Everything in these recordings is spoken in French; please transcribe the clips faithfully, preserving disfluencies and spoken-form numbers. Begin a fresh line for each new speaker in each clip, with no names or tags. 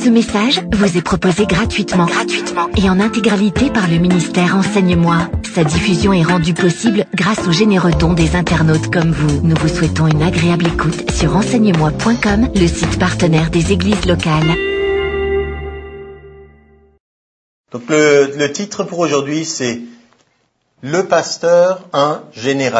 Ce message vous est proposé gratuitement, gratuitement et en intégralité par le ministère Enseigne-moi. Sa diffusion est rendue possible grâce aux généreux dons des internautes comme vous. Nous vous souhaitons une agréable écoute sur enseigne moi point com, le site partenaire des églises locales.
Donc le, le titre pour aujourd'hui, c'est « Le pasteur, un généraliste ».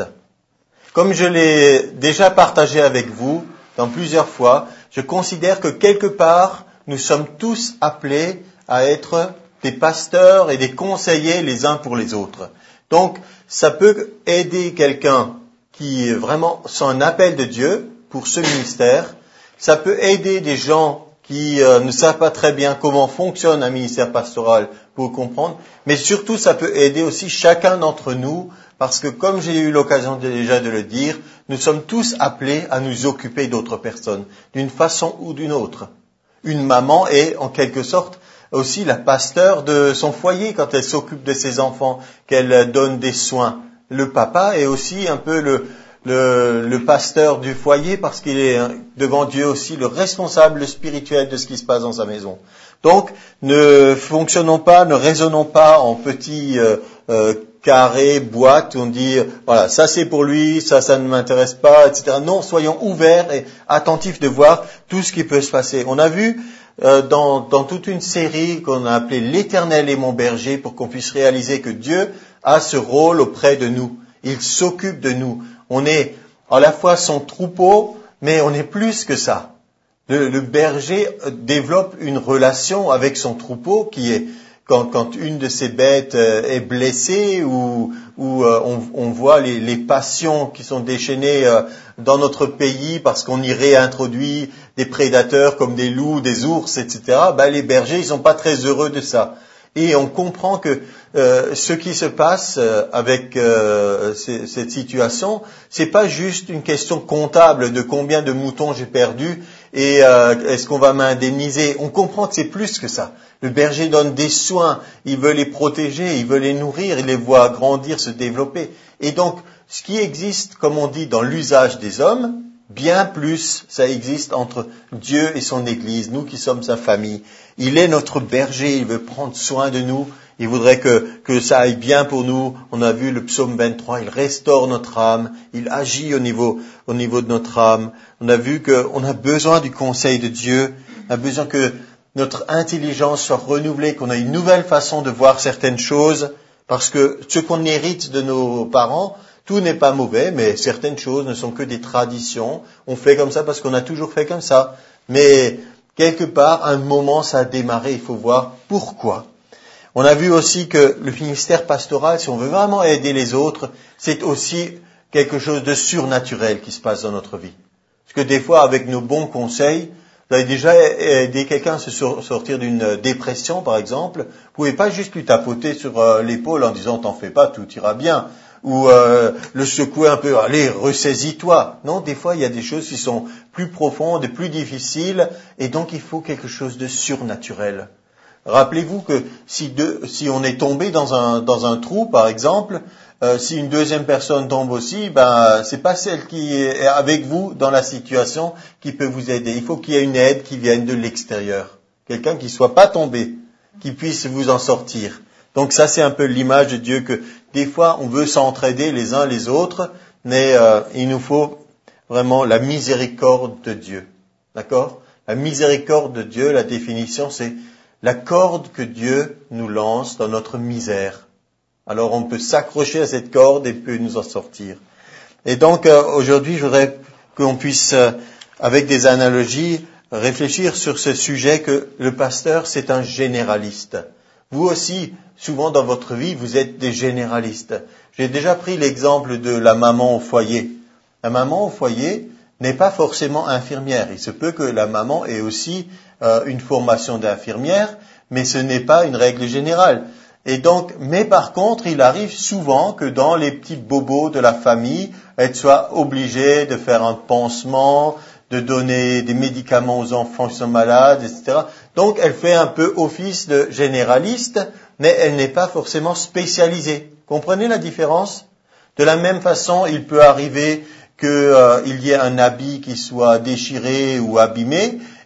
Comme je l'ai déjà partagé avec vous dans plusieurs fois, je considère que quelque part, nous sommes tous appelés à être des pasteurs et des conseillers les uns pour les autres. Donc, ça peut aider quelqu'un qui vraiment sent un appel de Dieu pour ce ministère. Ça peut aider des gens qui euh, ne savent pas très bien comment fonctionne un ministère pastoral pour comprendre. Mais surtout, ça peut aider aussi chacun d'entre nous parce que, comme j'ai eu l'occasion déjà de le dire, nous sommes tous appelés à nous occuper d'autres personnes, d'une façon ou d'une autre. Une maman est, en quelque sorte, aussi la pasteur de son foyer quand elle s'occupe de ses enfants, qu'elle donne des soins. Le papa est aussi un peu le, le, le pasteur du foyer parce qu'il est devant Dieu aussi le responsable spirituel de ce qui se passe dans sa maison. Donc, ne fonctionnons pas, ne raisonnons pas en petits euh, euh, carrés, boîtes, où on dit, voilà, ça c'est pour lui, ça, ça ne m'intéresse pas, et cetera. Non, soyons ouverts et attentifs de voir tout ce qui peut se passer. On a vu euh, dans, dans toute une série qu'on a appelée « L'Éternel est mon berger » pour qu'on puisse réaliser que Dieu a ce rôle auprès de nous. Il s'occupe de nous. On est à la fois son troupeau, mais on est plus que ça. Le, le berger développe une relation avec son troupeau qui est, quand, quand une de ses bêtes est blessée ou, ou euh, on, on voit les, les passions qui sont déchaînées euh, dans notre pays parce qu'on y réintroduit des prédateurs comme des loups, des ours, et cetera, ben les bergers, ils sont pas très heureux de ça. Et on comprend que euh, ce qui se passe euh, avec euh, c- cette situation, c'est pas juste une question comptable de combien de moutons j'ai perdu et euh, est-ce qu'on va m'indemniser. On comprend que c'est plus que ça. Le berger donne des soins, il veut les protéger, il veut les nourrir, il les voit grandir, se développer. Et donc, ce qui existe, comme on dit, dans l'usage des hommes, bien plus, ça existe entre Dieu et son Église, nous qui sommes sa famille. Il est notre berger, il veut prendre soin de nous, il voudrait que, que ça aille bien pour nous. On a vu le psaume vingt-trois, il restaure notre âme, il agit au niveau, au niveau de notre âme. On a vu qu'on a besoin du conseil de Dieu, on a besoin que notre intelligence soit renouvelée, qu'on ait une nouvelle façon de voir certaines choses, parce que ce qu'on hérite de nos parents, tout n'est pas mauvais, mais certaines choses ne sont que des traditions. On fait comme ça parce qu'on a toujours fait comme ça. Mais quelque part, à un moment, ça a démarré. Il faut voir pourquoi. On a vu aussi que le ministère pastoral, si on veut vraiment aider les autres, c'est aussi quelque chose de surnaturel qui se passe dans notre vie. Parce que des fois, avec nos bons conseils, vous avez déjà aidé quelqu'un à se sortir d'une dépression, par exemple. Vous pouvez pas juste lui tapoter sur l'épaule en disant « t'en fais pas, tout ira bien ». Ou euh, le secouer un peu, allez, ressaisis-toi. Non, des fois, il y a des choses qui sont plus profondes et plus difficiles, et donc il faut quelque chose de surnaturel. Rappelez-vous que si, deux, si on est tombé dans un, dans un trou, par exemple, euh, si une deuxième personne tombe aussi, ben c'est pas celle qui est avec vous dans la situation qui peut vous aider. Il faut qu'il y ait une aide qui vienne de l'extérieur. Quelqu'un qui soit pas tombé, qui puisse vous en sortir. Donc ça, c'est un peu l'image de Dieu que des fois, on veut s'entraider les uns les autres, mais euh, il nous faut vraiment la miséricorde de Dieu. D'accord ? La miséricorde de Dieu, la définition, c'est la corde que Dieu nous lance dans notre misère. Alors on peut s'accrocher à cette corde et peut nous en sortir. Et donc euh, aujourd'hui, je voudrais qu'on puisse, euh, avec des analogies, réfléchir sur ce sujet que le pasteur, c'est un généraliste. Vous aussi, souvent dans votre vie, vous êtes des généralistes. J'ai déjà pris l'exemple de la maman au foyer. La maman au foyer n'est pas forcément infirmière. Il se peut que la maman ait aussi euh, une formation d'infirmière, mais ce n'est pas une règle générale. Et donc, mais par contre, il arrive souvent que dans les petits bobos de la famille, elle soit obligée de faire un pansement, de donner des médicaments aux enfants qui sont malades, et cetera. Donc, elle fait un peu office de généraliste, mais elle n'est pas forcément spécialisée. Comprenez la différence ? De la même façon, il peut arriver qu'il euh, y ait un habit qui soit déchiré ou abîmé,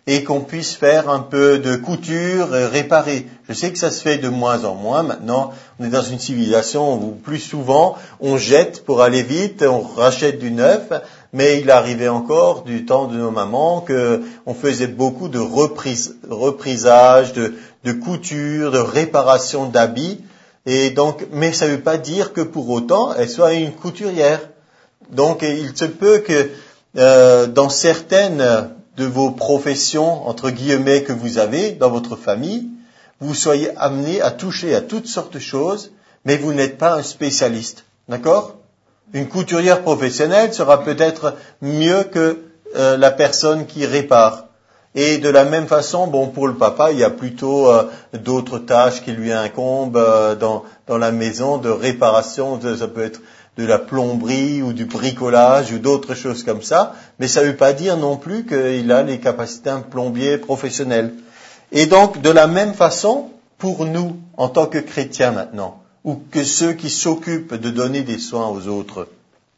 et qu'on puisse faire un peu de couture, et réparer. Je sais que ça se fait de moins en moins. Maintenant, on est dans une civilisation où plus souvent on jette pour aller vite, on rachète du neuf, mais il arrivait encore du temps de nos mamans que on faisait beaucoup de reprise, reprisage, de, de couture, de réparation d'habits. Et donc, mais ça ne veut pas dire que pour autant elle soit une couturière. Donc, il se peut que euh, dans certaines de vos professions, entre guillemets, que vous avez dans votre famille, vous soyez amené à toucher à toutes sortes de choses, mais vous n'êtes pas un spécialiste. D'accord ? Une couturière professionnelle sera peut-être mieux que euh, la personne qui répare. Et de la même façon, bon, pour le papa, il y a plutôt euh, d'autres tâches qui lui incombent euh, dans, dans la maison de réparation. Ça peut être de la plomberie ou du bricolage ou d'autres choses comme ça. Mais ça ne veut pas dire non plus qu'il a les capacités d'un plombier professionnel. Et donc, de la même façon, pour nous, en tant que chrétiens maintenant, ou que ceux qui s'occupent de donner des soins aux autres,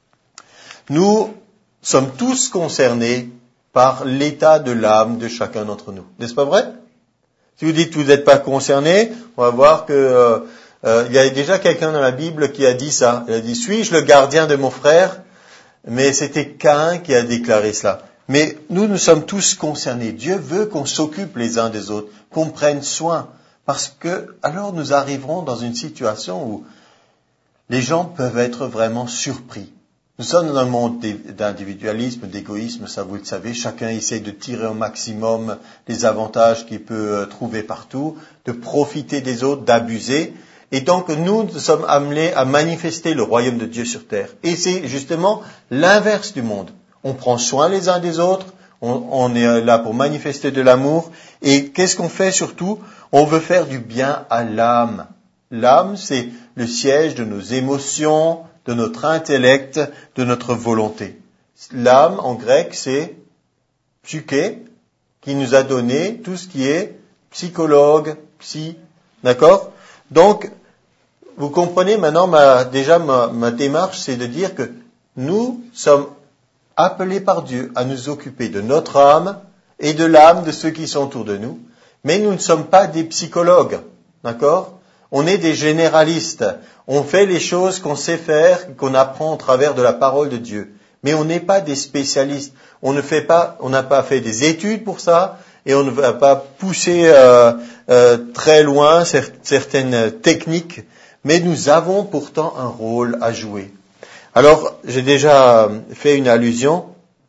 nous sommes tous concernés par l'état de l'âme de chacun d'entre nous. N'est-ce pas vrai? Si vous dites que vous n'êtes pas concerné, on va voir que euh, euh, il y a déjà quelqu'un dans la Bible qui a dit ça. Il a dit, suis-je le gardien de mon frère? Mais c'était Caïn qui a déclaré cela. Mais nous, nous sommes tous concernés. Dieu veut qu'on s'occupe les uns des autres, qu'on prenne soin. Parce que alors nous arriverons dans une situation où les gens peuvent être vraiment surpris. Nous sommes dans un monde d'individualisme, d'égoïsme, ça vous le savez. Chacun essaie de tirer au maximum les avantages qu'il peut trouver partout, de profiter des autres, d'abuser. Et donc nous, nous sommes amenés à manifester le royaume de Dieu sur terre. Et c'est justement l'inverse du monde. On prend soin les uns des autres, on, on est là pour manifester de l'amour. Et qu'est-ce qu'on fait surtout? On veut faire du bien à l'âme. L'âme, c'est le siège de nos émotions, de notre intellect, de notre volonté. L'âme, en grec, c'est psyché, qui nous a donné tout ce qui est psychologue, psy, d'accord? Donc, vous comprenez maintenant, ma, déjà ma, ma démarche, c'est de dire que nous sommes appelés par Dieu à nous occuper de notre âme et de l'âme de ceux qui sont autour de nous, mais nous ne sommes pas des psychologues, d'accord? On est des généralistes. On fait les choses qu'on sait faire, qu'on apprend au travers de la parole de Dieu. Mais on n'est pas des spécialistes. On ne fait pas, on n'a pas fait des études pour ça, et on ne va pas pousser euh, euh, très loin certaines techniques. Mais nous avons pourtant un rôle à jouer. Alors, j'ai déjà fait une allusion.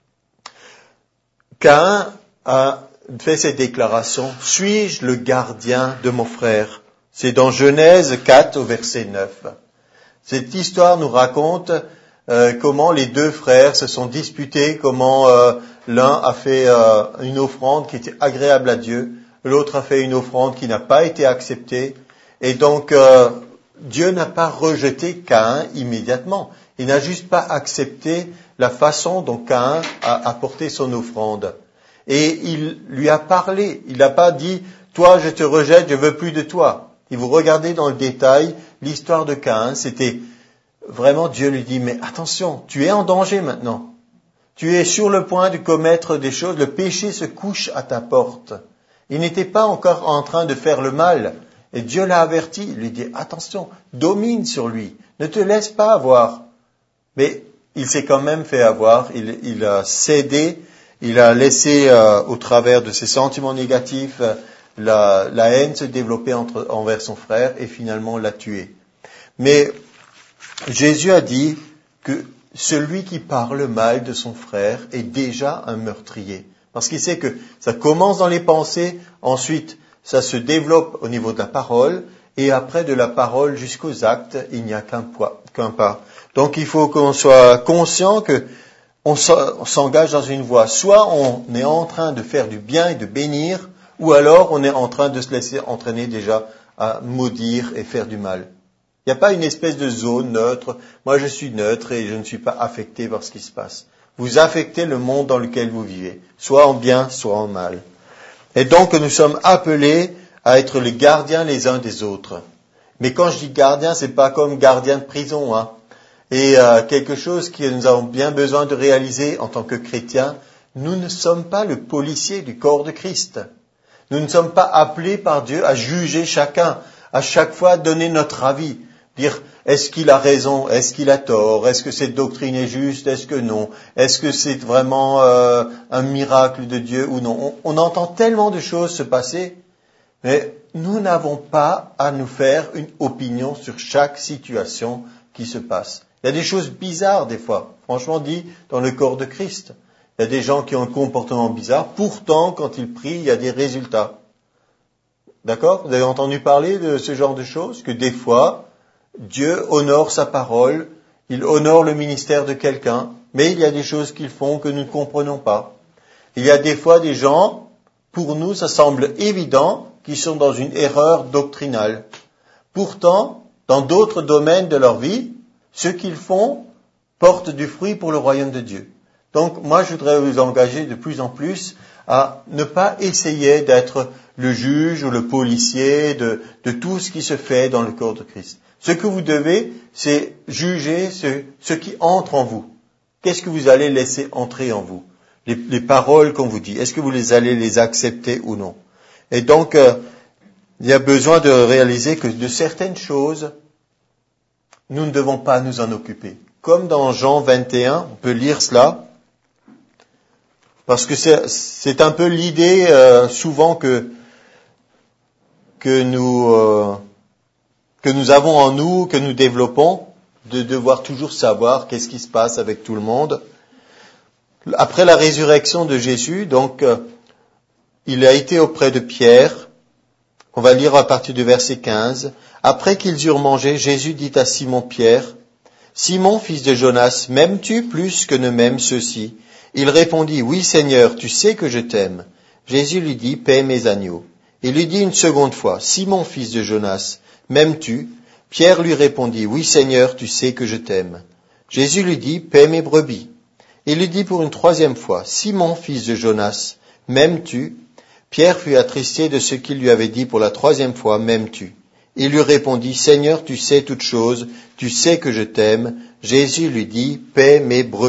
Caïn a fait cette déclaration. Suis-je le gardien de mon frère? C'est dans Genèse quatre au verset neuf. Cette histoire nous raconte euh, comment les deux frères se sont disputés, comment euh, l'un a fait euh, une offrande qui était agréable à Dieu, l'autre a fait une offrande qui n'a pas été acceptée. Et donc, euh, Dieu n'a pas rejeté Caïn immédiatement. Il n'a juste pas accepté la façon dont Caïn a apporté son offrande. Et il lui a parlé. Il n'a pas dit, toi je te rejette, je veux plus de toi. Et vous regardez dans le détail l'histoire de Caïn, c'était vraiment Dieu lui dit, mais attention, tu es en danger maintenant. Tu es sur le point de commettre des choses, le péché se couche à ta porte. Il n'était pas encore en train de faire le mal. Et Dieu l'a averti, il lui dit, attention, domine sur lui, ne te laisse pas avoir. Mais il s'est quand même fait avoir, il, il a cédé, il a laissé euh, au travers de ses sentiments négatifs, euh, La, la haine se développait entre, envers son frère et finalement l'a tué. Mais Jésus a dit que celui qui parle mal de son frère est déjà un meurtrier. Parce qu'il sait que ça commence dans les pensées, ensuite ça se développe au niveau de la parole, et après de la parole jusqu'aux actes, il n'y a qu'un, poids, qu'un pas. Donc il faut qu'on soit conscient que on s'engage dans une voie. Soit on est en train de faire du bien et de bénir, ou alors on est en train de se laisser entraîner déjà à maudire et faire du mal. Il n'y a pas une espèce de zone neutre. Moi je suis neutre et je ne suis pas affecté par ce qui se passe. Vous affectez le monde dans lequel vous vivez, soit en bien, soit en mal. Et donc nous sommes appelés à être les gardiens les uns des autres. Mais quand je dis gardien, c'est pas comme gardien de prison, hein. Et euh, quelque chose que nous avons bien besoin de réaliser en tant que chrétiens, Nous ne sommes pas le policier du corps de Christ. Nous ne sommes pas appelés par Dieu à juger chacun, à chaque fois donner notre avis, dire est-ce qu'il a raison, est-ce qu'il a tort, est-ce que cette doctrine est juste, est-ce que non, est-ce que c'est vraiment euh, un miracle de Dieu ou non. On, on entend tellement de choses se passer, mais nous n'avons pas à nous faire une opinion sur chaque situation qui se passe. Il y a des choses bizarres des fois, franchement dit, dans le corps de Christ. Il y a des gens qui ont un comportement bizarre, pourtant, quand ils prient, il y a des résultats. D'accord ? Vous avez entendu parler de ce genre de choses ? Que des fois, Dieu honore sa parole, il honore le ministère de quelqu'un, mais il y a des choses qu'ils font que nous ne comprenons pas. Il y a des fois des gens, pour nous, ça semble évident, qui sont dans une erreur doctrinale. Pourtant, dans d'autres domaines de leur vie, ce qu'ils font porte du fruit pour le royaume de Dieu. Donc, moi, je voudrais vous engager de plus en plus à ne pas essayer d'être le juge ou le policier de, de tout ce qui se fait dans le corps de Christ. Ce que vous devez, c'est juger ce, ce qui entre en vous. Qu'est-ce que vous allez laisser entrer en vous ? Les, les paroles qu'on vous dit, est-ce que vous les allez les accepter ou non ? Et donc, euh, il y a besoin de réaliser que de certaines choses, nous ne devons pas nous en occuper. Comme dans Jean vingt et un, on peut lire cela, parce que c'est, c'est un peu l'idée euh, souvent que que nous euh, que nous avons en nous, que nous développons, de devoir toujours savoir qu'est-ce qui se passe avec tout le monde. Après la résurrection de Jésus, donc, euh, il a été auprès de Pierre. On va lire à partir du verset quinze. Après qu'ils eurent mangé, Jésus dit à Simon-Pierre, « Simon, fils de Jonas, m'aimes-tu plus que ne m'aiment ceux-ci » Il répondit, « Oui, Seigneur, tu sais que je t'aime. » Jésus lui dit, « Paie mes agneaux. » Il lui dit une seconde fois, « Simon, fils de Jonas, m'aimes-tu » Pierre lui répondit, « Oui, Seigneur, tu sais que je t'aime. » Jésus lui dit, « Paie mes brebis. » Il lui dit pour une troisième fois, « Simon, fils de Jonas, m'aimes-tu » Pierre fut attristé de ce qu'il lui avait dit pour la troisième fois, « M'aimes-tu » Il lui répondit, « Seigneur, tu sais toutes choses, tu sais que je t'aime. » Jésus lui dit, « Paie mes brebis. »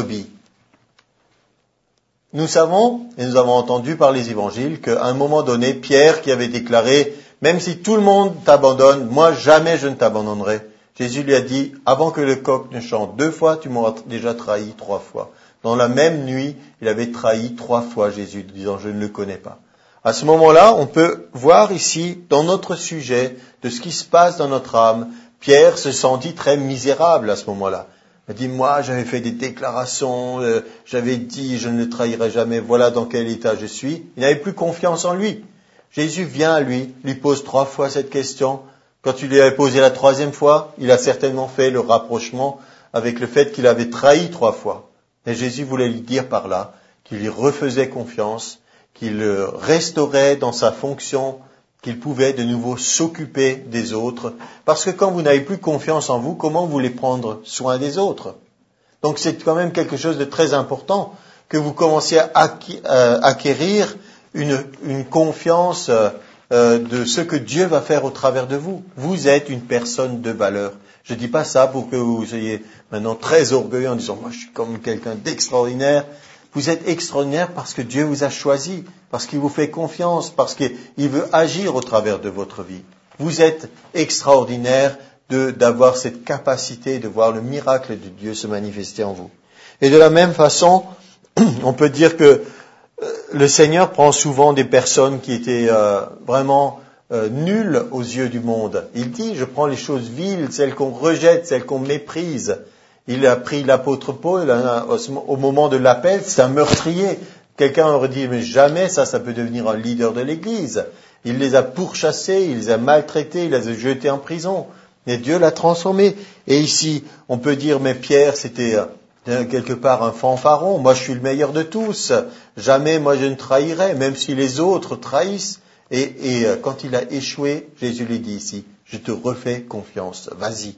Nous savons, et nous avons entendu par les évangiles, qu'à un moment donné, Pierre qui avait déclaré, « Même si tout le monde t'abandonne, moi jamais je ne t'abandonnerai. » Jésus lui a dit, « Avant que le coq ne chante deux fois, tu m'auras déjà trahi trois fois. » Dans la même nuit, il avait trahi trois fois Jésus, disant, « Je ne le connais pas. » À ce moment-là, on peut voir ici, dans notre sujet, de ce qui se passe dans notre âme, Pierre se sentit très misérable à ce moment-là. Il a dit, moi, j'avais fait des déclarations, euh, j'avais dit, je ne le trahirai jamais, voilà dans quel état je suis. Il n'avait plus confiance en lui. Jésus vient à lui, lui pose trois fois cette question. Quand il lui avait posé la troisième fois, il a certainement fait le rapprochement avec le fait qu'il avait trahi trois fois. Et Jésus voulait lui dire par là qu'il lui refaisait confiance, qu'il le restaurait dans sa fonction, qu'il pouvait de nouveau s'occuper des autres. Parce que quand vous n'avez plus confiance en vous, comment vous voulez prendre soin des autres ? Donc c'est quand même quelque chose de très important que vous commenciez à acquérir une, une confiance euh, de ce que Dieu va faire au travers de vous. Vous êtes une personne de valeur. Je ne dis pas ça pour que vous soyez maintenant très orgueilleux en disant « moi je suis comme quelqu'un d'extraordinaire ». Vous êtes extraordinaire parce que Dieu vous a choisi, parce qu'il vous fait confiance, parce qu'il veut agir au travers de votre vie. Vous êtes extraordinaire de, d'avoir cette capacité de voir le miracle de Dieu se manifester en vous. Et de la même façon, on peut dire que le Seigneur prend souvent des personnes qui étaient euh, vraiment euh, nulles aux yeux du monde. Il dit, je prends les choses viles, celles qu'on rejette, celles qu'on méprise. Il a pris l'apôtre Paul, au moment de l'appel, c'est un meurtrier. Quelqu'un aurait dit, mais jamais ça, ça peut devenir un leader de l'Église. Il les a pourchassés, il les a maltraités, il les a jetés en prison. Mais Dieu l'a transformé. Et ici, on peut dire, mais Pierre, c'était quelque part un fanfaron. Moi, je suis le meilleur de tous. Jamais, moi, je ne trahirai, même si les autres trahissent. Et, et quand il a échoué, Jésus lui dit ici, je te refais confiance, vas-y.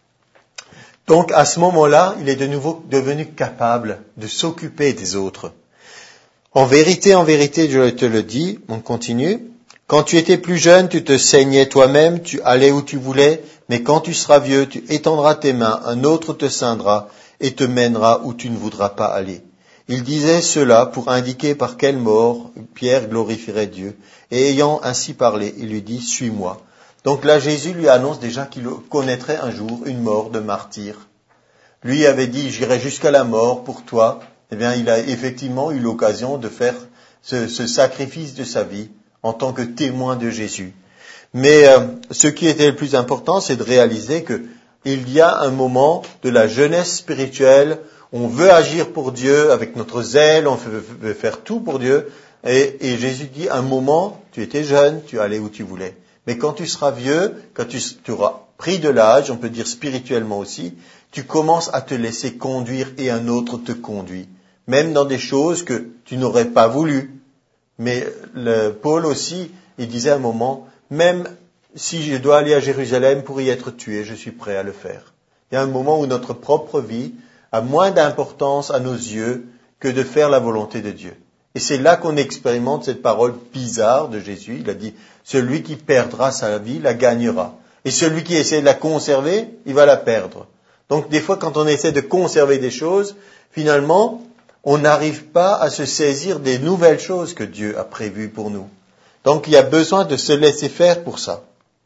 Donc, à ce moment-là, il est de nouveau devenu capable de s'occuper des autres. En vérité, en vérité, je te le dis, on continue, quand tu étais plus jeune, tu te saignais toi-même, tu allais où tu voulais, mais quand tu seras vieux, tu étendras tes mains, un autre te ceindra et te mènera où tu ne voudras pas aller. Il disait cela pour indiquer par quelle mort Pierre glorifierait Dieu. Et ayant ainsi parlé, il lui dit, suis-moi. Donc là, Jésus lui annonce déjà qu'il connaîtrait un jour une mort de martyr. Lui avait dit, j'irai jusqu'à la mort pour toi. Eh bien, il a effectivement eu l'occasion de faire ce, ce sacrifice de sa vie en tant que témoin de Jésus. Mais euh, ce qui était le plus important, c'est de réaliser que il y a un moment de la jeunesse spirituelle. On veut agir pour Dieu avec notre zèle, on veut, veut faire tout pour Dieu. Et, et Jésus dit, un moment, tu étais jeune, tu allais où tu voulais. Mais quand tu seras vieux, quand tu, tu auras pris de l'âge, on peut dire spirituellement aussi, tu commences à te laisser conduire et un autre te conduit. Même dans des choses que tu n'aurais pas voulu. Mais le, Paul aussi, il disait à un moment, même si je dois aller à Jérusalem pour y être tué, je suis prêt à le faire. Il y a un moment où notre propre vie a moins d'importance à nos yeux que de faire la volonté de Dieu. Et c'est là qu'on expérimente cette parole bizarre de Jésus. Il a dit, celui qui perdra sa vie la gagnera. Et celui qui essaie de la conserver, il va la perdre. Donc des fois, quand on essaie de conserver des choses, finalement, on n'arrive pas à se saisir des nouvelles choses que Dieu a prévues pour nous. Donc il y a besoin de se laisser faire pour ça.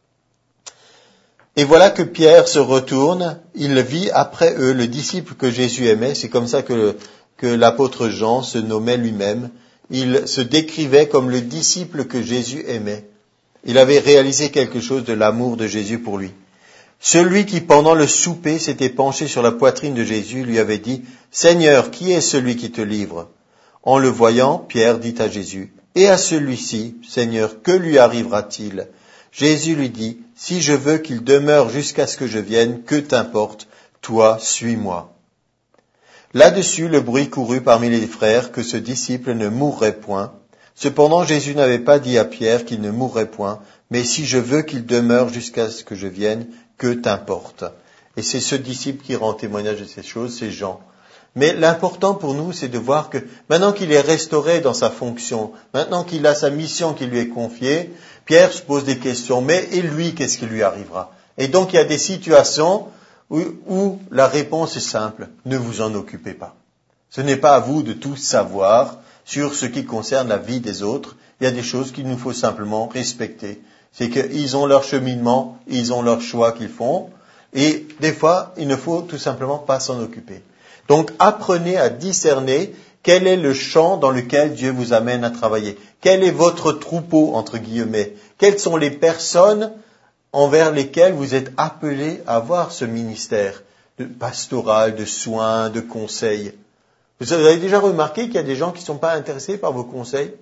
Et voilà que Pierre se retourne, il vit après eux le disciple que Jésus aimait, c'est comme ça que, que l'apôtre Jean se nommait lui-même, il se décrivait comme le disciple que Jésus aimait. Il avait réalisé quelque chose de l'amour de Jésus pour lui. Celui qui pendant le souper s'était penché sur la poitrine de Jésus lui avait dit, « Seigneur, qui est celui qui te livre ?» En le voyant, Pierre dit à Jésus, « Et à celui-ci, Seigneur, que lui arrivera-t-il ?» Jésus lui dit, « Si je veux qu'il demeure jusqu'à ce que je vienne, que t'importe, toi, suis-moi. » Là-dessus, le bruit courut parmi les frères que ce disciple ne mourrait point. Cependant, Jésus n'avait pas dit à Pierre qu'il ne mourrait point, mais si je veux qu'il demeure jusqu'à ce que je vienne, que t'importe. Et c'est ce disciple qui rend témoignage de ces choses, c'est Jean. Mais l'important pour nous, c'est de voir que maintenant qu'il est restauré dans sa fonction, maintenant qu'il a sa mission qui lui est confiée, Pierre se pose des questions, mais et lui, qu'est-ce qui lui arrivera? Et donc il y a des situations où, où la réponse est simple, ne vous en occupez pas. Ce n'est pas à vous de tout savoir sur ce qui concerne la vie des autres, il y a des choses qu'il nous faut simplement respecter. C'est qu'ils ont leur cheminement, ils ont leur choix qu'ils font, et des fois, il ne faut tout simplement pas s'en occuper. Donc apprenez à discerner quel est le champ dans lequel Dieu vous amène à travailler. Quel est votre troupeau, entre guillemets? Quelles sont les personnes envers lesquelles vous êtes appelés à avoir ce ministère de pastoral, de soins, de conseils? Vous avez déjà remarqué qu'il y a des gens qui ne sont pas intéressés par vos conseils?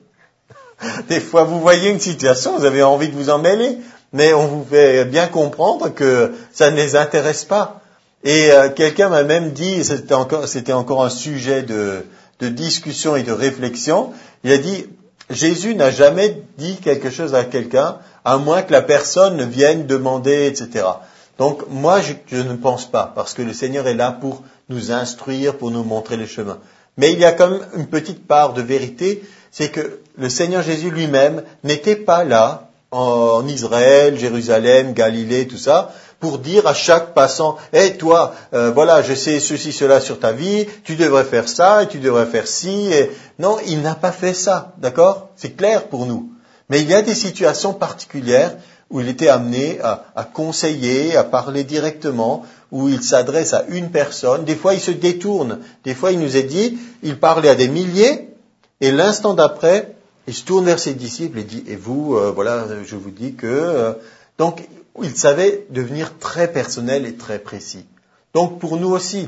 Des fois, vous voyez une situation, vous avez envie de vous en mêler, mais on vous fait bien comprendre que ça ne les intéresse pas. Et euh, quelqu'un m'a même dit, c'était encore, c'était encore un sujet de, de discussion et de réflexion, il a dit, Jésus n'a jamais dit quelque chose à quelqu'un, à moins que la personne ne vienne demander, et cetera. Donc moi, je, je ne pense pas, parce que le Seigneur est là pour nous instruire, pour nous montrer les chemins. Mais il y a quand même une petite part de vérité, c'est que le Seigneur Jésus lui-même n'était pas là, en Israël, Jérusalem, Galilée, tout ça, pour dire à chaque passant, « Hé, hey, toi, euh, voilà, je sais ceci, cela sur ta vie, tu devrais faire ça, et tu devrais faire ci. » et... Non, il n'a pas fait ça, d'accord? C'est clair pour nous. Mais il y a des situations particulières où il était amené à, à conseiller, à parler directement, où il s'adresse à une personne. Des fois, il se détourne. Des fois, il nous est dit, il parlait à des milliers, et l'instant d'après, il se tourne vers ses disciples et dit, et vous, euh, voilà, je vous dis que... Euh... Donc, il savait devenir très personnel et très précis. Donc, pour nous aussi,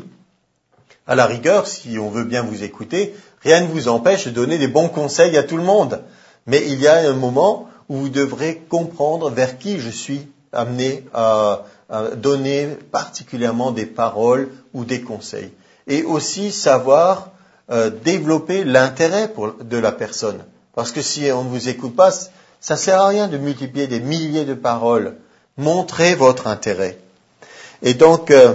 à la rigueur, si on veut bien vous écouter, rien ne vous empêche de donner des bons conseils à tout le monde. Mais il y a un moment où vous devrez comprendre vers qui je suis amené à, à donner particulièrement des paroles ou des conseils. Et aussi savoir euh, développer l'intérêt pour, de la personne. Parce que si on ne vous écoute pas, ça ne sert à rien de multiplier des milliers de paroles. Montrez votre intérêt. Et donc, euh,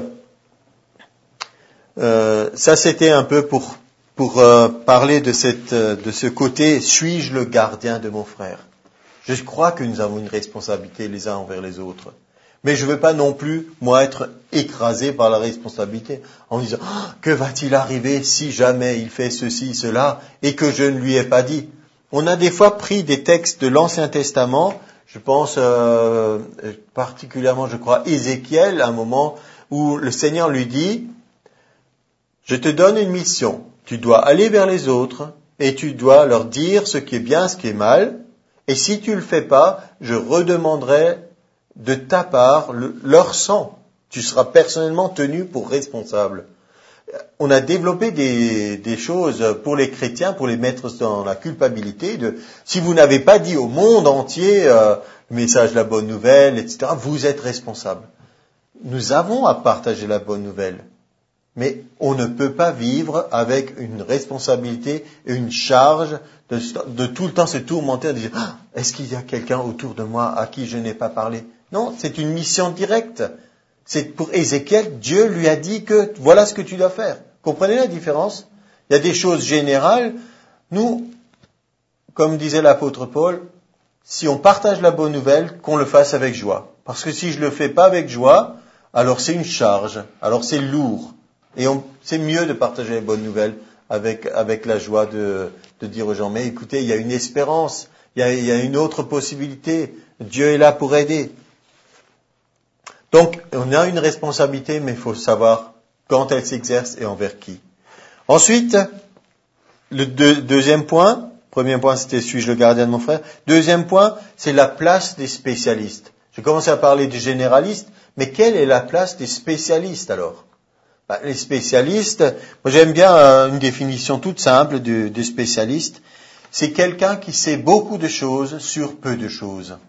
euh, ça c'était un peu pour, pour euh, parler de, cette, de ce côté, suis-je le gardien de mon frère? Je crois que nous avons une responsabilité les uns envers les autres. Mais je ne veux pas non plus, moi, être écrasé par la responsabilité en me disant oh, « Que va-t-il arriver si jamais il fait ceci, cela, et que je ne lui ai pas dit ?» On a des fois pris des textes de l'Ancien Testament, je pense euh, particulièrement, je crois, Ézéchiel, à un moment où le Seigneur lui dit « Je te donne une mission, tu dois aller vers les autres et tu dois leur dire ce qui est bien, ce qui est mal, et si tu ne le fais pas, je redemanderai de ta part le, leur sang. Tu seras personnellement tenu pour responsable. » On a développé des, des choses pour les chrétiens, pour les mettre dans la culpabilité de si vous n'avez pas dit au monde entier euh, le message de la bonne nouvelle, et cetera, vous êtes responsable. Nous avons à partager la bonne nouvelle, mais on ne peut pas vivre avec une responsabilité et une charge de, de tout le temps se tourmenter en disant ah, est-ce qu'il y a quelqu'un autour de moi à qui je n'ai pas parlé? Non, c'est une mission directe. C'est pour Ézéchiel, Dieu lui a dit que voilà ce que tu dois faire. Comprenez la différence? Il y a des choses générales. Nous, comme disait l'apôtre Paul, si on partage la bonne nouvelle, qu'on le fasse avec joie. Parce que si je le fais pas avec joie, alors c'est une charge, alors c'est lourd. Et on, c'est mieux de partager les bonnes nouvelles avec, avec la joie de, de dire aux gens, mais écoutez, il y a une espérance, il y a, il y a une autre possibilité. Dieu est là pour aider. Donc, on a une responsabilité, mais il faut savoir quand elle s'exerce et envers qui. Ensuite, le deux, deuxième point, premier point c'était suis-je le gardien de mon frère, deuxième point, c'est la place des spécialistes. J'ai commencé à parler des généralistes, mais quelle est la place des spécialistes alors? Ben, les spécialistes, moi j'aime bien euh, une définition toute simple de, de spécialiste, c'est quelqu'un qui sait beaucoup de choses sur peu de choses.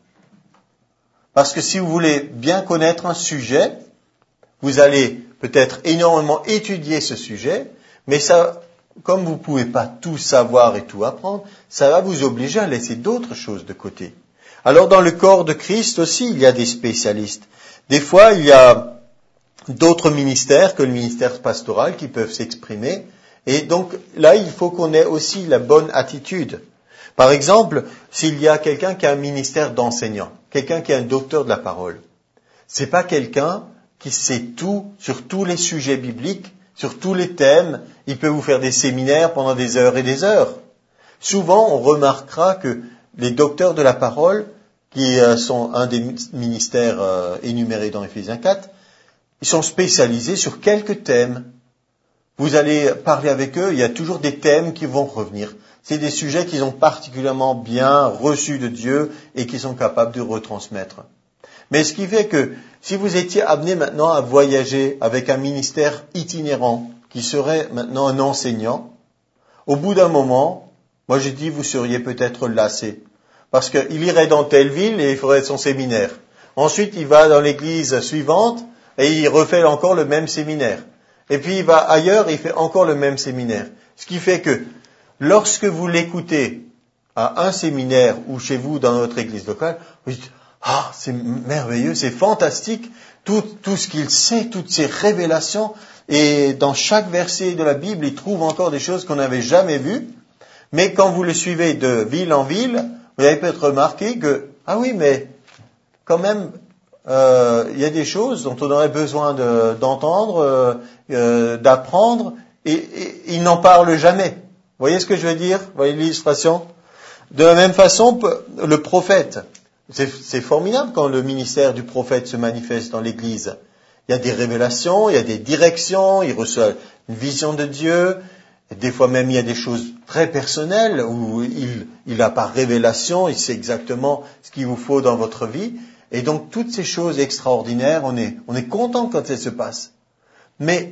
Parce que si vous voulez bien connaître un sujet, vous allez peut-être énormément étudier ce sujet, mais ça, comme vous ne pouvez pas tout savoir et tout apprendre, ça va vous obliger à laisser d'autres choses de côté. Alors dans le corps de Christ aussi, il y a des spécialistes. Des fois, il y a d'autres ministères que le ministère pastoral qui peuvent s'exprimer. Et donc là, il faut qu'on ait aussi la bonne attitude. Par exemple, s'il y a quelqu'un qui a un ministère d'enseignant, quelqu'un qui est un docteur de la parole, c'est pas quelqu'un qui sait tout sur tous les sujets bibliques, sur tous les thèmes. Il peut vous faire des séminaires pendant des heures et des heures. Souvent, on remarquera que les docteurs de la parole, qui sont un des ministères énumérés dans Éphésiens quatre, ils sont spécialisés sur quelques thèmes. Vous allez parler avec eux, il y a toujours des thèmes qui vont revenir. C'est des sujets qu'ils ont particulièrement bien reçus de Dieu et qu'ils sont capables de retransmettre. Mais ce qui fait que si vous étiez amené maintenant à voyager avec un ministère itinérant qui serait maintenant un enseignant, au bout d'un moment, moi je dis vous seriez peut-être lassé. Parce qu'il irait dans telle ville et il ferait son séminaire. Ensuite il va dans l'église suivante et il refait encore le même séminaire. Et puis il va ailleurs et il fait encore le même séminaire. Ce qui fait que lorsque vous l'écoutez à un séminaire ou chez vous dans notre église locale, vous dites « Ah, c'est merveilleux, c'est fantastique, tout, tout ce qu'il sait, toutes ces révélations. » Et dans chaque verset de la Bible, il trouve encore des choses qu'on n'avait jamais vues. Mais quand vous le suivez de ville en ville, vous avez peut-être remarqué que « Ah oui, mais quand même, euh, il y a des choses dont on aurait besoin de, d'entendre, euh, euh, d'apprendre, et, et il n'en parle jamais. » Vous voyez ce que je veux dire? Vous voyez l'illustration? De la même façon, le prophète, c'est, c'est formidable quand le ministère du prophète se manifeste dans l'Église. Il y a des révélations, il y a des directions, il reçoit une vision de Dieu, et des fois même il y a des choses très personnelles où il, il a par révélation, il sait exactement ce qu'il vous faut dans votre vie. Et donc toutes ces choses extraordinaires, on est, on est content quand elles se passent. Mais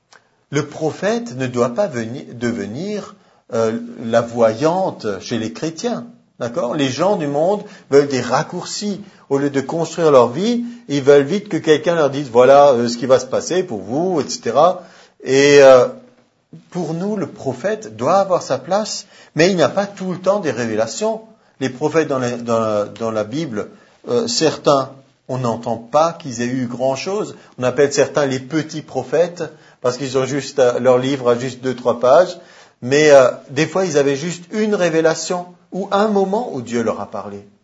le prophète ne doit pas venir, devenir Euh, la voyante chez les chrétiens, d'accord? Les gens du monde veulent des raccourcis. Au lieu de construire leur vie, ils veulent vite que quelqu'un leur dise voilà euh, ce qui va se passer pour vous, et cetera. Et euh, pour nous, le prophète doit avoir sa place, mais il n'a pas tout le temps des révélations. Les prophètes dans la, dans la, dans la Bible, euh, certains, on n'entend pas qu'ils aient eu grand-chose. On appelle certains les petits prophètes parce qu'ils ont juste leur livre a juste deux trois pages. Mais euh, des fois, ils avaient juste une révélation ou un moment où Dieu leur a parlé.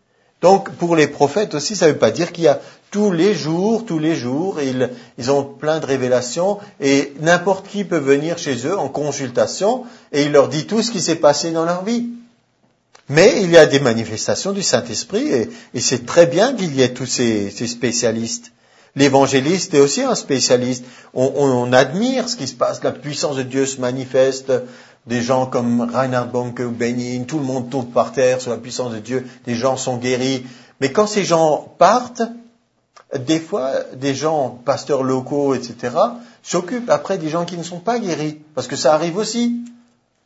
Donc, pour les prophètes aussi, ça ne veut pas dire qu'il y a tous les jours, tous les jours, ils, ils ont plein de révélations et n'importe qui peut venir chez eux en consultation et il leur dit tout ce qui s'est passé dans leur vie. Mais il y a des manifestations du Saint-Esprit et, et c'est très bien qu'il y ait tous ces, ces spécialistes. L'évangéliste est aussi un spécialiste. On, on, on admire ce qui se passe, la puissance de Dieu se manifeste. Des gens comme Reinhard Bonke ou Benin, tout le monde tombe par terre sur la puissance de Dieu, des gens sont guéris. Mais quand ces gens partent, des fois, des gens, pasteurs locaux, et cetera, s'occupent après des gens qui ne sont pas guéris, parce que ça arrive aussi. D'accord ?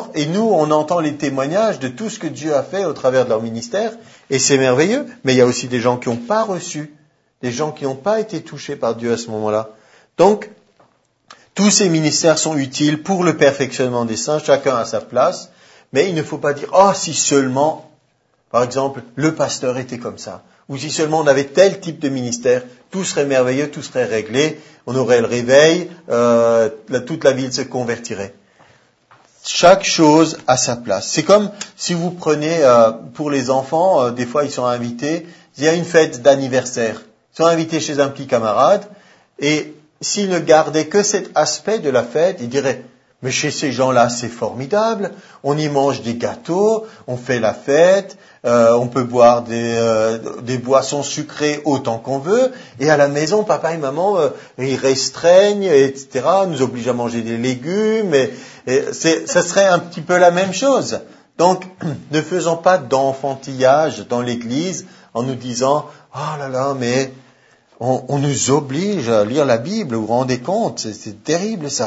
Et nous, on entend les témoignages de tout ce que Dieu a fait au travers de leur ministère, et c'est merveilleux. Mais il y a aussi des gens qui n'ont pas reçu, des gens qui n'ont pas été touchés par Dieu à ce moment-là. Donc, tous ces ministères sont utiles pour le perfectionnement des saints, chacun à sa place, mais il ne faut pas dire « Oh, si seulement, par exemple, le pasteur était comme ça », ou si seulement on avait tel type de ministère, tout serait merveilleux, tout serait réglé, on aurait le réveil, euh, la, toute la ville se convertirait. Chaque chose à sa place. C'est comme si vous prenez, euh, pour les enfants, euh, des fois ils sont invités, il y a une fête d'anniversaire, ils sont invités chez un petit camarade, et s'ils ne gardaient que cet aspect de la fête, ils diraient « Mais chez ces gens-là, c'est formidable, on y mange des gâteaux, on fait la fête, euh, on peut boire des, euh, des boissons sucrées autant qu'on veut, et à la maison, papa et maman, euh, ils restreignent, et cetera, nous obligent à manger des légumes, et, et c'est, ça serait un petit peu la même chose. Donc, ne faisons pas d'enfantillage dans l'Église en nous disant « Oh là là, mais... » On, on nous oblige à lire la Bible, vous vous rendez compte, c'est, c'est terrible ça.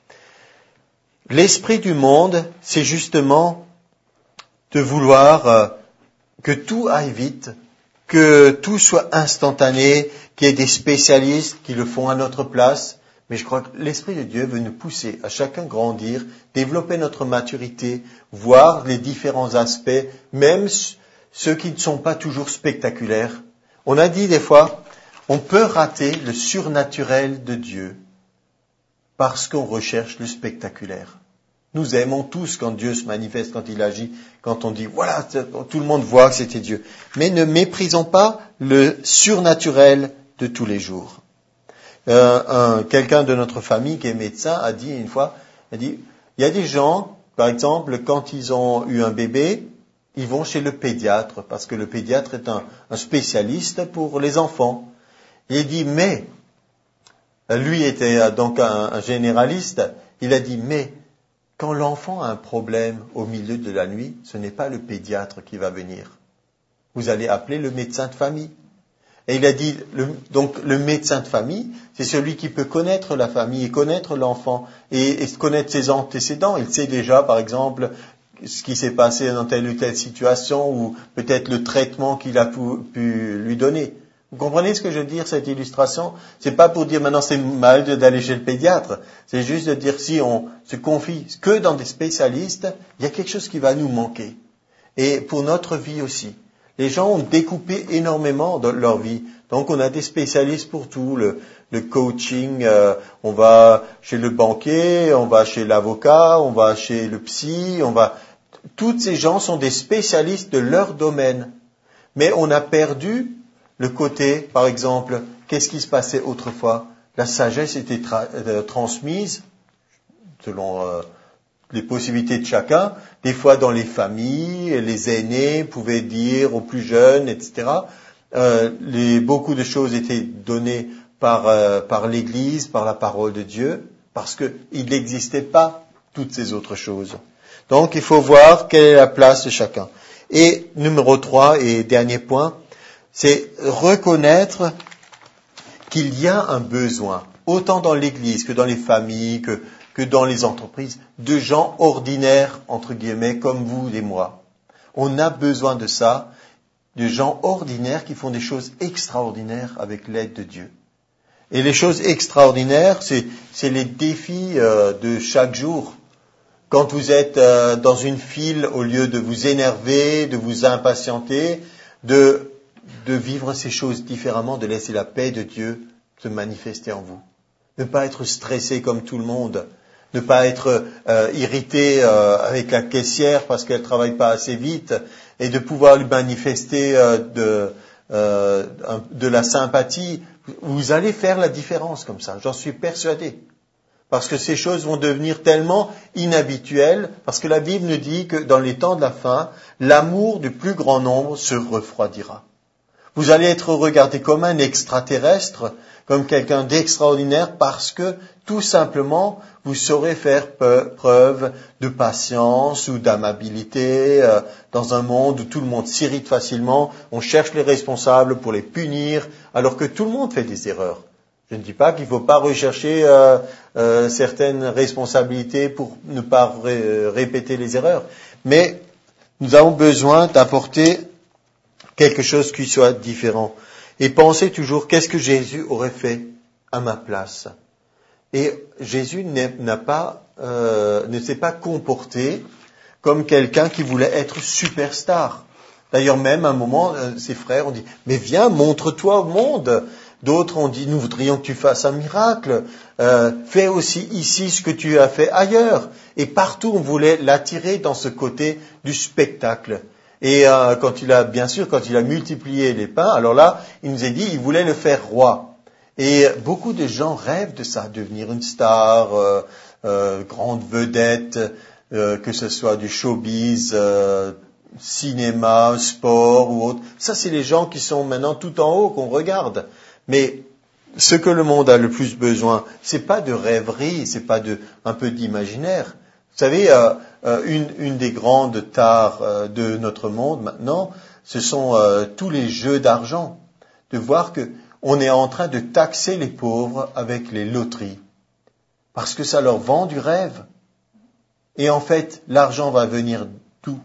L'esprit du monde, c'est justement de vouloir euh, que tout aille vite, que tout soit instantané, qu'il y ait des spécialistes qui le font à notre place. Mais je crois que l'Esprit de Dieu veut nous pousser à chacun grandir, développer notre maturité, voir les différents aspects, même ceux qui ne sont pas toujours spectaculaires. On a dit des fois... On peut rater le surnaturel de Dieu parce qu'on recherche le spectaculaire. Nous aimons tous quand Dieu se manifeste, quand il agit, quand on dit « voilà, tout le monde voit que c'était Dieu ». Mais ne méprisons pas le surnaturel de tous les jours. Euh, un, quelqu'un de notre famille qui est médecin a dit une fois, a dit « il y a des gens, par exemple, quand ils ont eu un bébé, ils vont chez le pédiatre parce que le pédiatre est un, un spécialiste pour les enfants. » Il dit, mais, lui était donc un, un généraliste, il a dit, mais, quand l'enfant a un problème au milieu de la nuit, ce n'est pas le pédiatre qui va venir. Vous allez appeler le médecin de famille. Et il a dit, le, donc le médecin de famille, c'est celui qui peut connaître la famille et connaître l'enfant et, et connaître ses antécédents. Il sait déjà, par exemple, ce qui s'est passé dans telle ou telle situation ou peut-être le traitement qu'il a pu, pu lui donner. Vous comprenez ce que je veux dire, cette illustration? C'est pas pour dire maintenant c'est mal d'aller chez le pédiatre. C'est juste de dire si on se confie que dans des spécialistes, il y a quelque chose qui va nous manquer. Et pour notre vie aussi. Les gens ont découpé énormément de leur vie. Donc on a des spécialistes pour tout. Le, le coaching, euh, on va chez le banquier, on va chez l'avocat, on va chez le psy, on va... Tous ces gens sont des spécialistes de leur domaine. Mais on a perdu le côté, par exemple, qu'est-ce qui se passait autrefois? La sagesse était tra- euh, transmise, selon euh, les possibilités de chacun, des fois dans les familles, les aînés pouvaient dire aux plus jeunes, et cetera. Euh, les, beaucoup de choses étaient données par, euh, par l'Église, par la parole de Dieu, parce qu'il n'existait pas toutes ces autres choses. Donc il faut voir quelle est la place de chacun. Et numéro trois et dernier point, c'est reconnaître qu'il y a un besoin, autant dans l'Église que dans les familles, que, que dans les entreprises, de gens ordinaires, entre guillemets, comme vous et moi. On a besoin de ça, de gens ordinaires qui font des choses extraordinaires avec l'aide de Dieu. Et les choses extraordinaires, c'est, c'est les défis euh, de chaque jour. Quand vous êtes euh, dans une file, au lieu de vous énerver, de vous impatienter, de... de vivre ces choses différemment, de laisser la paix de Dieu se manifester en vous. Ne pas être stressé comme tout le monde. ne pas être euh, irrité euh, avec la caissière parce qu'elle travaille pas assez vite, et de pouvoir lui manifester euh, de, euh, de la sympathie. Vous allez faire la différence comme ça, j'en suis persuadé. Parce que ces choses vont devenir tellement inhabituelles, parce que la Bible nous dit que dans les temps de la fin, l'amour du plus grand nombre se refroidira. Vous allez être regardé comme un extraterrestre, comme quelqu'un d'extraordinaire, parce que tout simplement, vous saurez faire preuve de patience ou d'amabilité euh, dans un monde où tout le monde s'irrite facilement, on cherche les responsables pour les punir, alors que tout le monde fait des erreurs. Je ne dis pas qu'il ne faut pas rechercher euh, euh, certaines responsabilités pour ne pas ré- répéter les erreurs, mais nous avons besoin d'apporter quelque chose qui soit différent. Et pensez toujours, qu'est-ce que Jésus aurait fait à ma place? Et Jésus n'a pas, euh, ne s'est pas comporté comme quelqu'un qui voulait être superstar. D'ailleurs, même à un moment, euh, ses frères ont dit, mais viens, montre-toi au monde. D'autres ont dit, nous voudrions que tu fasses un miracle. Euh, fais aussi ici ce que tu as fait ailleurs. Et partout, on voulait l'attirer dans ce côté du spectacle. Et euh, quand il a, bien sûr, quand il a multiplié les pains, alors là, il nous a dit, il voulait le faire roi. Et beaucoup de gens rêvent de ça, devenir une star, euh, euh, grande vedette, euh, que ce soit du showbiz, euh, cinéma, sport ou autre. Ça, c'est les gens qui sont maintenant tout en haut qu'on regarde. Mais ce que le monde a le plus besoin, c'est pas de rêverie, c'est pas de un peu d'imaginaire. Vous savez, euh, euh, une, une des grandes tares euh, de notre monde maintenant, ce sont euh, tous les jeux d'argent. De voir que on est en train de taxer les pauvres avec les loteries, parce que ça leur vend du rêve. Et en fait, l'argent va venir d'où?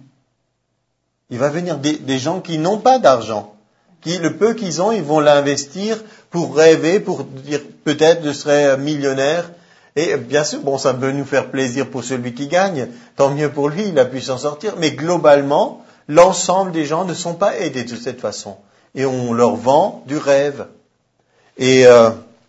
Il va venir des, des gens qui n'ont pas d'argent. Qui, le peu qu'ils ont, ils vont l'investir pour rêver, pour dire peut-être je serai millionnaire. Et bien sûr, bon, ça peut nous faire plaisir pour celui qui gagne, tant mieux pour lui, il a pu s'en sortir. Mais globalement, l'ensemble des gens ne sont pas aidés de cette façon. Et on leur vend du rêve. Et euh,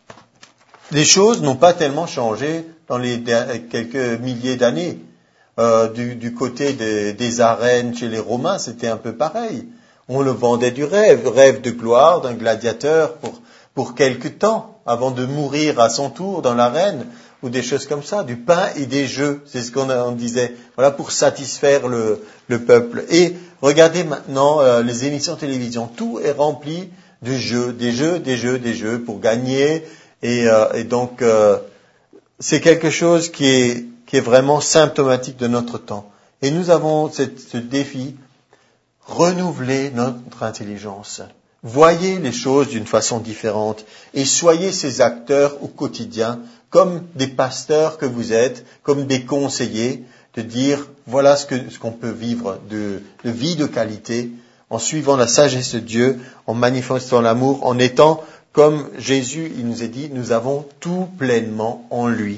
les choses n'ont pas tellement changé dans les quelques milliers d'années. Euh, du, du côté des, des arènes chez les Romains, c'était un peu pareil. On le vendait du rêve, rêve de gloire d'un gladiateur pour, pour quelque temps, avant de mourir à son tour dans l'arène, ou des choses comme ça, du pain et des jeux, c'est ce qu'on on disait, voilà, pour satisfaire le, le peuple. Et regardez maintenant euh, les émissions de télévision, tout est rempli de jeux, des jeux, des jeux, des jeux pour gagner, et, euh, et donc euh, c'est quelque chose qui est, qui est vraiment symptomatique de notre temps. Et nous avons cette, ce défi, renouveler notre intelligence. Voyez les choses d'une façon différente et soyez ces acteurs au quotidien, comme des pasteurs que vous êtes, comme des conseillers, de dire voilà ce, que, ce qu'on peut vivre de, de vie de qualité, en suivant la sagesse de Dieu, en manifestant l'amour, en étant comme Jésus, il nous a dit, nous avons tout pleinement en lui.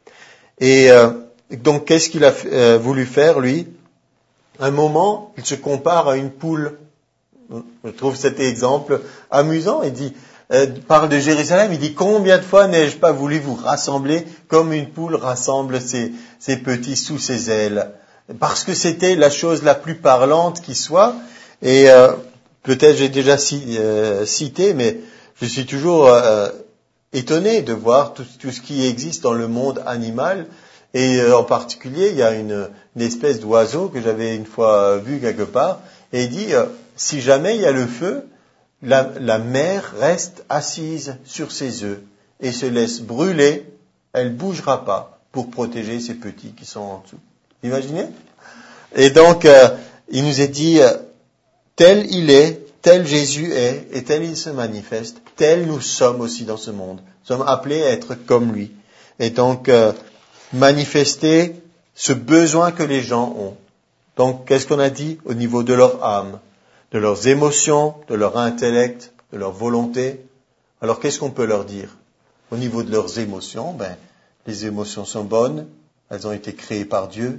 Et euh, donc, qu'est-ce qu'il a euh, voulu faire, lui? Un moment, il se compare à une poule. Je trouve cet exemple amusant. Il dit, euh, parle de Jérusalem, il dit, combien de fois n'ai-je pas voulu vous rassembler comme une poule rassemble ses, ses petits sous ses ailes? Parce que c'était la chose la plus parlante qui soit. Et euh, peut-être j'ai déjà euh, cité, mais je suis toujours euh, étonné de voir tout, tout ce qui existe dans le monde animal. Et euh, en particulier, il y a une, une espèce d'oiseau que j'avais une fois euh, vu quelque part, et il dit, euh, si jamais il y a le feu, la, la mère reste assise sur ses œufs et se laisse brûler, elle bougera pas pour protéger ses petits qui sont en dessous. Imaginez? Et donc, euh, il nous est dit, euh, tel il est, tel Jésus est, et tel il se manifeste, tel nous sommes aussi dans ce monde. Nous sommes appelés à être comme lui. Et donc, euh, manifester ce besoin que les gens ont. Donc, qu'est-ce qu'on a dit au niveau de leur âme, de leurs émotions, de leur intellect, de leur volonté? Alors, qu'est-ce qu'on peut leur dire? Au niveau de leurs émotions, ben, les émotions sont bonnes, elles ont été créées par Dieu.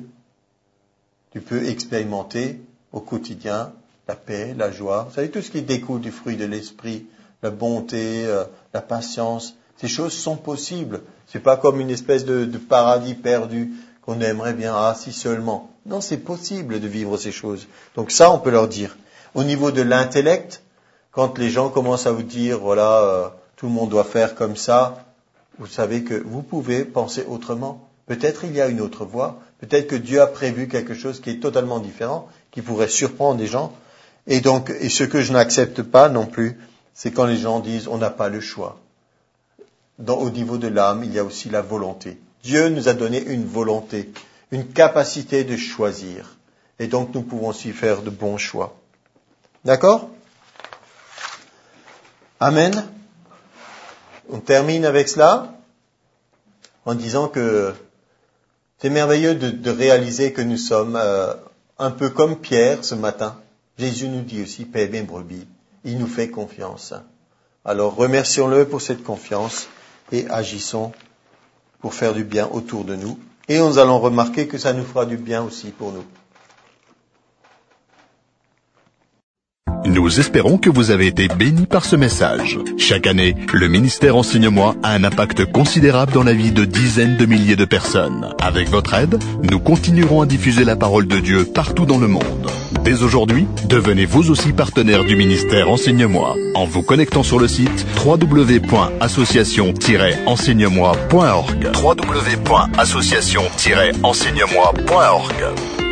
Tu peux expérimenter au quotidien la paix, la joie. Vous savez, tout ce qui découle du fruit de l'esprit, la bonté, euh, la patience. Ces choses sont possibles. C'est pas comme une espèce de, de paradis perdu qu'on aimerait bien, ah si seulement. Non, c'est possible de vivre ces choses. Donc ça, on peut leur dire. Au niveau de l'intellect, quand les gens commencent à vous dire, voilà, euh, tout le monde doit faire comme ça, vous savez que vous pouvez penser autrement. Peut-être il y a une autre voie. Peut-être que Dieu a prévu quelque chose qui est totalement différent, qui pourrait surprendre des gens. Et donc, et ce que je n'accepte pas non plus, c'est quand les gens disent, on n'a pas le choix. Dans, au niveau de l'âme, il y a aussi la volonté. Dieu nous a donné une volonté, une capacité de choisir. Et donc, nous pouvons aussi faire de bons choix. D'accord ? Amen. On termine avec cela en disant que c'est merveilleux de, de réaliser que nous sommes euh, un peu comme Pierre ce matin. Jésus nous dit aussi, paix mes brebis. Il nous fait confiance. Alors remercions-le pour cette confiance et agissons pour faire du bien autour de nous. Et nous allons remarquer que ça nous fera du bien aussi pour nous.
Nous espérons que vous avez été bénis par ce message. Chaque année, le ministère Enseigne-moi a un impact considérable dans la vie de dizaines de milliers de personnes. Avec votre aide, nous continuerons à diffuser la parole de Dieu partout dans le monde. Dès aujourd'hui, devenez vous aussi partenaire du ministère Enseigne-moi en vous connectant sur le site w w w point association tiret enseigne moi point org. w w w point association tiret enseigne moi point org.